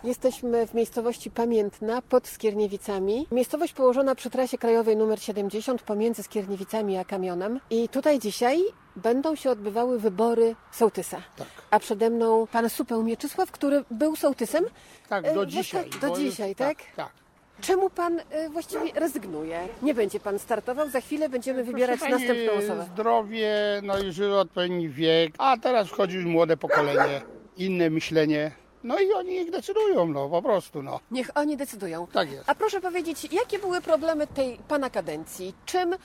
Jesteśmy w miejscowości Pamiętna pod Skierniewicami. Miejscowość położona przy trasie krajowej nr 70 pomiędzy Skierniewicami a Kamionem. I tutaj dzisiaj będą się odbywały wybory sołtysa. Tak. A przede mną pan Supeł Mieczysław, który był sołtysem. Tak, do dzisiaj. Do dzisiaj, tak? Tak. Czemu pan właściwie rezygnuje? Nie będzie pan startował, za chwilę będziemy wybierać Proszę pani, następną osobę. Zdrowie, no i żyły odpowiedni wiek, a teraz wchodzi już młode pokolenie, inne myślenie. No i oni niech decydują, no po prostu, no. Niech oni decydują. Tak jest. A proszę powiedzieć, jakie były problemy tej pana kadencji? Czym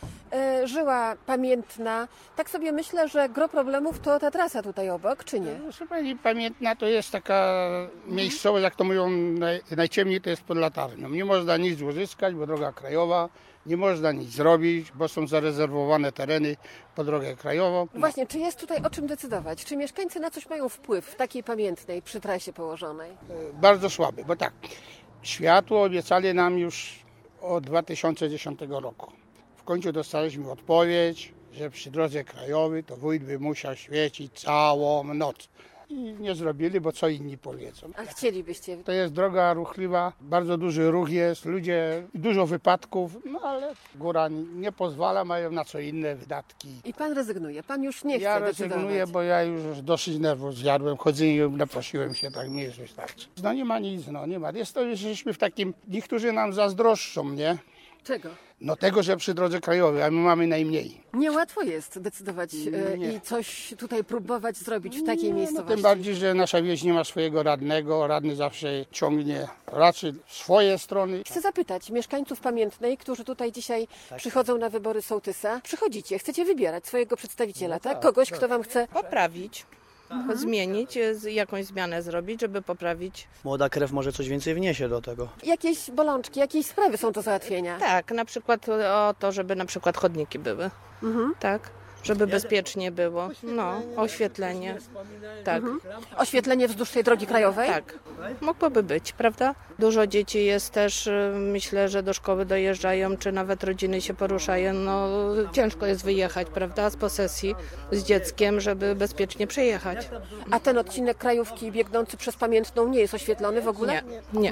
żyła Pamiętna? Tak sobie myślę, że gro problemów to ta trasa tutaj obok, czy nie? Proszę pani, Pamiętna to jest taka miejscowość, jak to mówią najciemniej, to jest pod latarnią. Nie można nic uzyskać, bo droga krajowa, nie można nic zrobić, bo są zarezerwowane tereny pod drogę krajową. No. Właśnie, czy jest tutaj o czym decydować? Czy mieszkańcy na coś mają wpływ w takiej Pamiętnej, przy trasie położonej? Bardzo słaby, bo tak, światło obiecali nam już od 2010 roku. W końcu dostaliśmy odpowiedź, że przy drodze krajowej to wójt by musiał świecić całą noc. I nie zrobili, bo co inni powiedzą. A chcielibyście? To jest droga ruchliwa, bardzo duży ruch jest, ludzie, dużo wypadków, no ale góra nie pozwala, mają na co inne wydatki. I pan rezygnuje, pan już nie chce Ja decydować. rezygnuję, bo ja już dosyć nerwów zjadłem, chodzeniem, naprosiłem się, tak mi już wystarczy. No nie ma nic, no nie ma. Jest to, jesteśmy w takim, niektórzy nam zazdroszczą, nie? Czego? No tego, że przy drodze krajowej, a my mamy najmniej. Niełatwo jest decydować Nie. i coś tutaj próbować zrobić w takiej No, miejscowości. tym bardziej, że nasza wieś nie ma swojego radnego, radny zawsze ciągnie raczej swoje strony. Chcę zapytać mieszkańców Pamiętnej, którzy tutaj dzisiaj przychodzą na wybory sołtysa. Przychodzicie, chcecie wybierać swojego przedstawiciela, tak? Kogoś, kto wam chce... Poprawić, zmienić, jakąś zmianę zrobić, żeby poprawić. Młoda krew może coś więcej wniesie do tego. Jakieś bolączki, jakieś sprawy są do załatwienia. Tak, na przykład o to, żeby na przykład chodniki były, tak, żeby bezpiecznie było, no, oświetlenie, tak, Oświetlenie wzdłuż tej drogi krajowej? tak, mogłoby być, prawda? Dużo dzieci jest też, myślę, że do szkoły dojeżdżają, czy nawet rodziny się poruszają, no ciężko jest wyjechać, prawda, z posesji z dzieckiem, żeby bezpiecznie przejechać. A ten odcinek krajówki biegnący przez Pamiętną nie jest oświetlony w ogóle?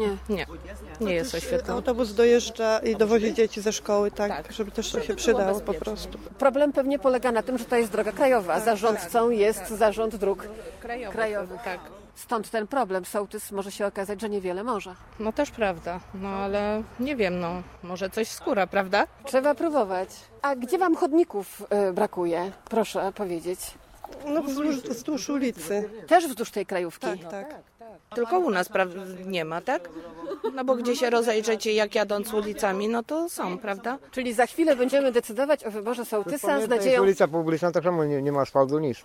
Nie jest oświetlony. Autobus dojeżdża i dowozi dzieci ze szkoły, tak, Tak. żeby też to się przydało po prostu. Problem pewnie polega na tym, że to jest droga krajowa. Zarządcą jest Zarząd Dróg Krajowych. Tak. Stąd ten problem. Sołtys może się okazać, że niewiele może. No też prawda, no ale nie wiem, no może coś skóra, prawda? Trzeba próbować. A gdzie wam chodników brakuje? Proszę powiedzieć. No wzdłuż ulicy. Też wzdłuż tej krajówki? Tak. Tylko u nas nie ma, tak? No bo gdzie się rozejrzycie, jak jadąc ulicami, no to są, prawda? Czyli za chwilę będziemy decydować o wyborze sołtysa z nadzieją... Ulica publiczna, tak samo nie ma asfaltu, nic.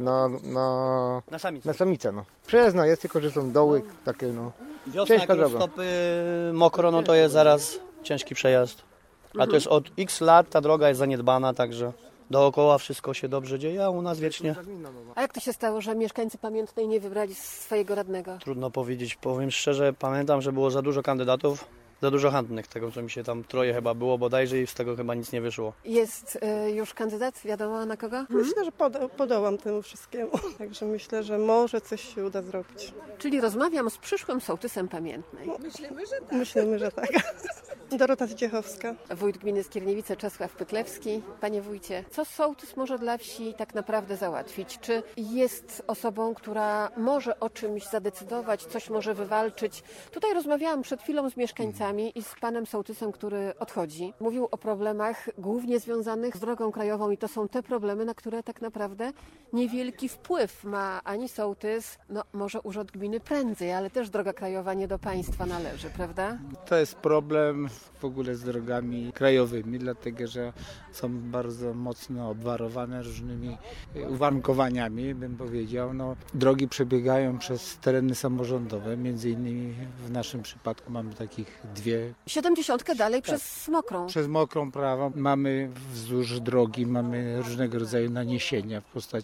Na samicę, no. Przejezdna jest, tylko że są doły takie, no. Wiosna, Ciężka jak już droga. stopy mokro, no to jest zaraz ciężki przejazd. A to jest od x lat, ta droga jest zaniedbana, także dookoła wszystko się dobrze dzieje, a u nas wiecznie A jak to się stało, że mieszkańcy Pamiętnej nie wybrali swojego radnego? trudno powiedzieć. Powiem szczerze, pamiętam, że było za dużo kandydatów, za dużo chętnych, tego co mi się tam troje chyba było bodajże i z tego chyba nic nie wyszło. Jest już kandydat? Wiadomo na kogo? Myślę, że podołam temu wszystkiemu. Także myślę, że może coś się uda zrobić. Czyli rozmawiam z przyszłym sołtysem Pamiętnej. Myślimy, że tak. Dorota Zdziechowska. Wójt gminy Skierniewice Czesław Pytlewski. Panie wójcie, co sołtys może dla wsi tak naprawdę załatwić? Czy jest osobą, która może o czymś zadecydować, coś może wywalczyć? Tutaj rozmawiałam przed chwilą z mieszkańcami i z panem sołtysem, który odchodzi. Mówił o problemach głównie związanych z drogą krajową i to są te problemy, na które tak naprawdę niewielki wpływ ma ani sołtys, no może urząd gminy prędzej, ale też droga krajowa nie do państwa należy, prawda? To jest problem w ogóle z drogami krajowymi, dlatego że są bardzo mocno obwarowane różnymi uwarunkowaniami, bym powiedział. No, drogi przebiegają przez tereny samorządowe, między innymi w naszym przypadku mamy takich dwie. 70 dalej przez Smokrą. Przez mokrą prawą mamy wzdłuż drogi, mamy różnego rodzaju naniesienia w postaci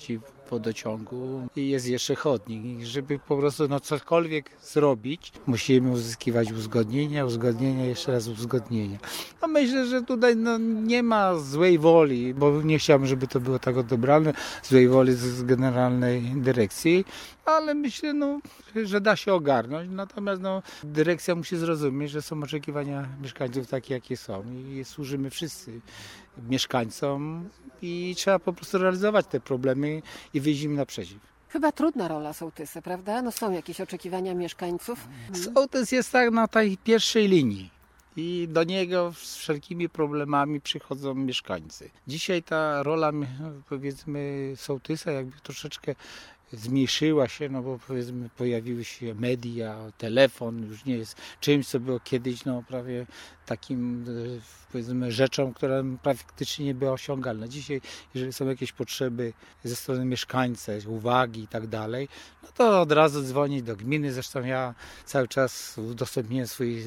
wodociągu i jest jeszcze chodnik. I żeby po prostu cokolwiek zrobić, musimy uzyskiwać uzgodnienia, jeszcze raz uzgodnienia. No myślę, że tutaj nie ma złej woli, bo nie chciałbym, żeby to było tak odebrane, złej woli z generalnej dyrekcji, ale myślę, że da się ogarnąć. Natomiast dyrekcja musi zrozumieć, że są oczekiwania mieszkańców takie, jakie są i służymy wszyscy mieszkańcom i trzeba po prostu realizować te problemy i wyjść im naprzeciw. Chyba trudna rola sołtysa, prawda? Są jakieś oczekiwania mieszkańców. Sołtys jest tak na tej pierwszej linii i do niego z wszelkimi problemami przychodzą mieszkańcy. Dzisiaj ta rola, powiedzmy, sołtysa jakby troszeczkę zmniejszyła się, bo powiedzmy pojawiły się media, telefon już nie jest czymś, co było kiedyś prawie takim, powiedzmy, rzeczą, która praktycznie nie była osiągalna. Dzisiaj, jeżeli są jakieś potrzeby ze strony mieszkańca, uwagi i tak dalej, to od razu dzwonić do gminy. Zresztą ja cały czas udostępniłem swój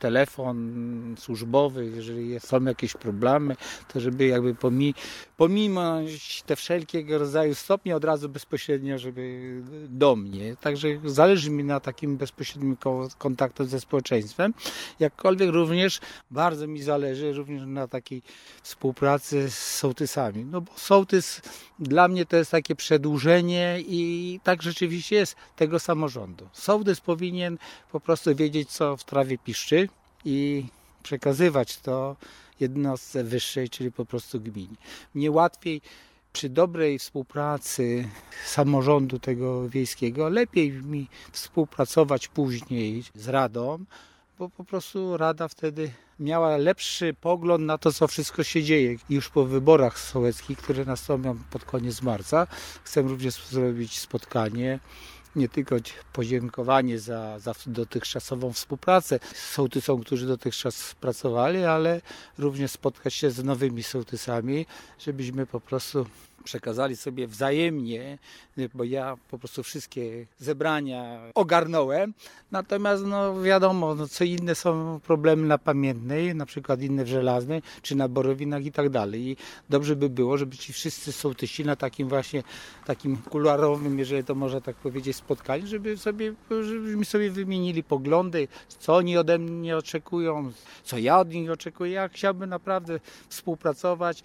telefon służbowy, jeżeli są jakieś problemy, to żeby jakby pomimo te wszelkiego rodzaju stopnie od razu bezpośrednio, żeby do mnie. Także zależy mi na takim bezpośrednim kontakcie ze społeczeństwem. Jakkolwiek również bardzo mi zależy również na takiej współpracy z sołtysami. Bo sołtys dla mnie to jest takie przedłużenie i tak rzeczywiście jest tego samorządu. Sołtys powinien po prostu wiedzieć, co w trawie piszczy i przekazywać to jednostce wyższej, czyli po prostu gminie. Mnie łatwiej przy dobrej współpracy samorządu tego wiejskiego, lepiej mi współpracować później z radą, bo po prostu rada wtedy miała lepszy pogląd na to, co wszystko się dzieje. Już po wyborach sołeckich, które nastąpią pod koniec marca, chcę również zrobić spotkanie, nie tylko podziękowanie za dotychczasową współpracę z sołtysom, którzy dotychczas pracowali, ale również spotkać się z nowymi sołtysami, żebyśmy po prostu przekazali sobie wzajemnie, bo ja po prostu wszystkie zebrania ogarnąłem, natomiast wiadomo, co inne są problemy na Pamiętnej, na przykład inne w Żelaznej, czy na Borowinach i tak dalej. I dobrze by było, żeby ci wszyscy sołtysi na takim kuluarowym, jeżeli to można tak powiedzieć, spotkaniu, żebyśmy sobie wymienili poglądy, co oni ode mnie oczekują, co ja od nich oczekuję. Ja chciałbym naprawdę współpracować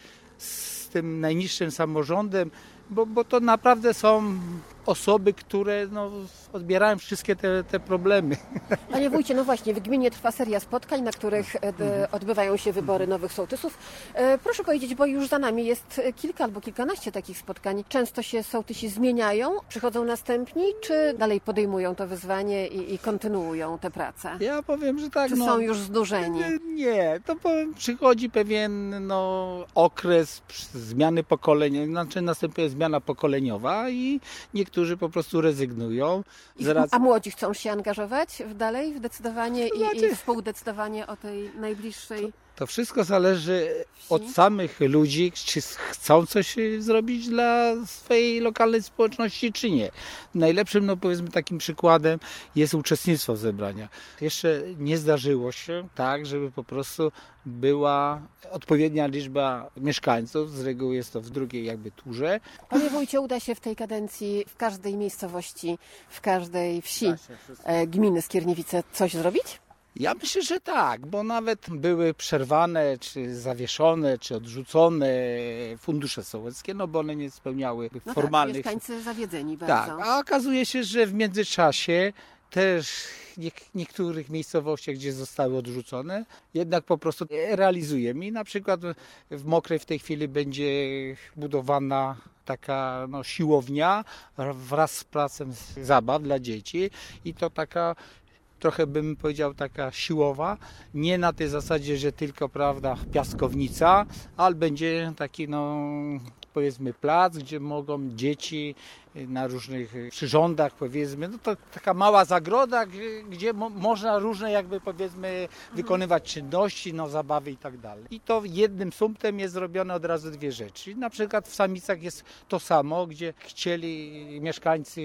z tym najniższym samorządem, bo to naprawdę są osoby, które odbierają wszystkie te problemy. Panie wójcie, właśnie, w gminie trwa seria spotkań, na których odbywają się wybory nowych sołtysów. Proszę powiedzieć, bo już za nami jest kilka albo kilkanaście takich spotkań. Często się sołtysi zmieniają, przychodzą następni, czy dalej podejmują to wyzwanie i kontynuują tę pracę? Ja powiem, że tak. Czy są już znużeni? Nie, to przychodzi pewien okres zmiany pokolenia, znaczy następuje zmiana pokoleniowa i niektórzy po prostu rezygnują. A młodzi chcą się angażować dalej w decydowanie i współdecydowanie o tej najbliższej? To wszystko zależy od samych ludzi, czy chcą coś zrobić dla swojej lokalnej społeczności, czy nie. Najlepszym, powiedzmy, takim przykładem jest uczestnictwo w zebraniach. Jeszcze nie zdarzyło się tak, żeby po prostu była odpowiednia liczba mieszkańców. Z reguły jest to w drugiej jakby turze. Panie wójcie, uda się w tej kadencji w każdej miejscowości, w każdej wsi gminy Skierniewice coś zrobić? Ja myślę, że tak, bo nawet były przerwane, czy zawieszone, czy odrzucone fundusze sołeckie, bo one nie spełniały formalnych... Tak, mieszkańcy zawiedzeni bardzo. Tak, a okazuje się, że w międzyczasie też w niektórych miejscowościach, gdzie zostały odrzucone, jednak po prostu realizujemy. I na przykład w Mokrej w tej chwili będzie budowana taka siłownia wraz z placem zabaw dla dzieci i to taka trochę bym powiedział taka siłowa, nie na tej zasadzie, że tylko piaskownica, ale będzie taki powiedzmy plac, gdzie mogą dzieci na różnych przyrządach, powiedzmy, to taka mała zagroda, gdzie można różne jakby powiedzmy wykonywać czynności, zabawy i tak dalej. I to jednym sumptem jest zrobione od razu dwie rzeczy. Na przykład w Samicach jest to samo, gdzie chcieli mieszkańcy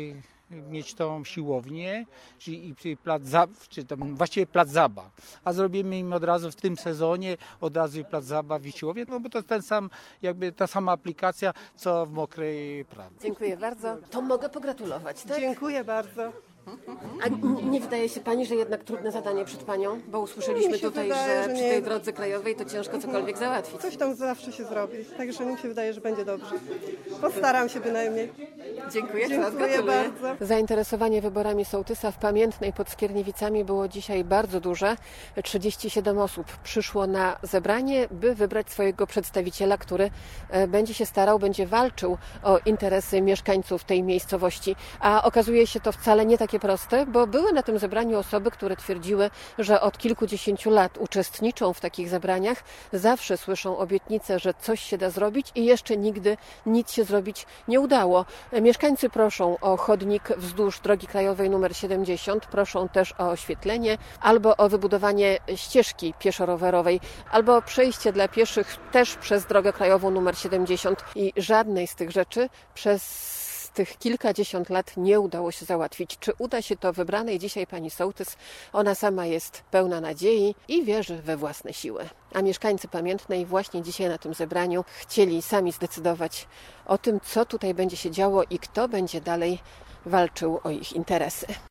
mieć tą siłownię, czyli właściwie plac zabaw. A zrobimy im od razu w tym sezonie, od razu plac zabaw i siłownię, no bo to ta sama aplikacja, co w Mokrej Prawdzie. Dziękuję bardzo. To mogę pogratulować, tak? Dziękuję bardzo. A nie wydaje się Pani, że jednak trudne zadanie przed Panią? Bo usłyszeliśmy Mi się tutaj, wydaje, że że przy nie. tej drodze krajowej to ciężko cokolwiek załatwić. Coś tam zawsze się zrobi, także mi się wydaje, że będzie dobrze. Postaram się bynajmniej. Dziękuję Dziękuję bardzo. Zainteresowanie wyborami sołtysa w Pamiętnej pod Skierniewicami było dzisiaj bardzo duże. 37 osób przyszło na zebranie, by wybrać swojego przedstawiciela, który będzie się starał, będzie walczył o interesy mieszkańców tej miejscowości. A okazuje się to wcale nie takie proste, bo były na tym zebraniu osoby, które twierdziły, że od kilkudziesięciu lat uczestniczą w takich zebraniach, zawsze słyszą obietnice, że coś się da zrobić i jeszcze nigdy nic się zrobić nie udało. Mieszkańcy proszą o chodnik wzdłuż drogi krajowej nr 70, proszą też o oświetlenie albo o wybudowanie ścieżki pieszo-rowerowej, albo przejście dla pieszych też przez drogę krajową nr 70 i żadnej z tych rzeczy przez tych kilkadziesiąt lat nie udało się załatwić. Czy uda się to wybranej dzisiaj pani sołtys? Ona sama jest pełna nadziei i wierzy we własne siły. A mieszkańcy Pamiętnej właśnie dzisiaj na tym zebraniu chcieli sami zdecydować o tym, co tutaj będzie się działo i kto będzie dalej walczył o ich interesy.